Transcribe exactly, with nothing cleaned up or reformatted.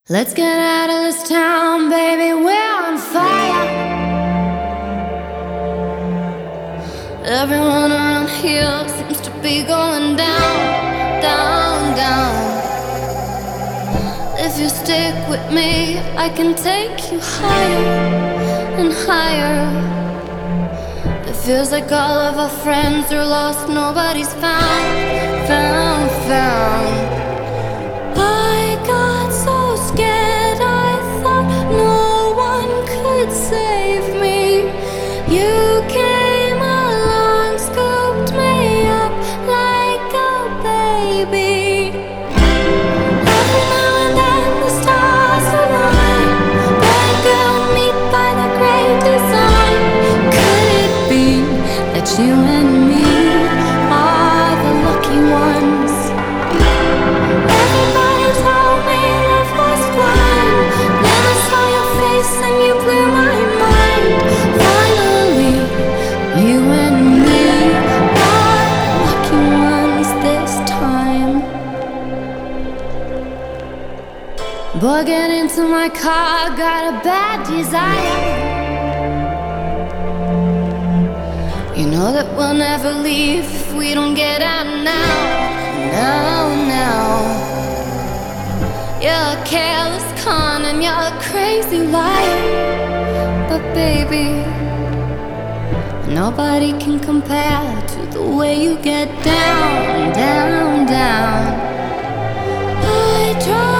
Let's get out of this town, baby, we're on fire. Everyone around here seems to be going down, down, down. If you stick with me, I can take you higher and higher. It feels like all of our friends are lost, nobody's found, found, found. I got so scared, I thought no one could save me. You came along, scooped me up like a baby. Every now and then the stars align, blind girl meet by the great design. Could it be that you and me are the lucky ones? Everybody told me love was blind. Never saw your face and you blew my mind. Finally, you and me are the lucky ones this time. Boy, get into my car, got a bad desire. You know that we'll never leave if we don't get out now, now, now. You're a careless con and you're a crazy liar. But baby, nobody can compare to the way you get down, down, down. I try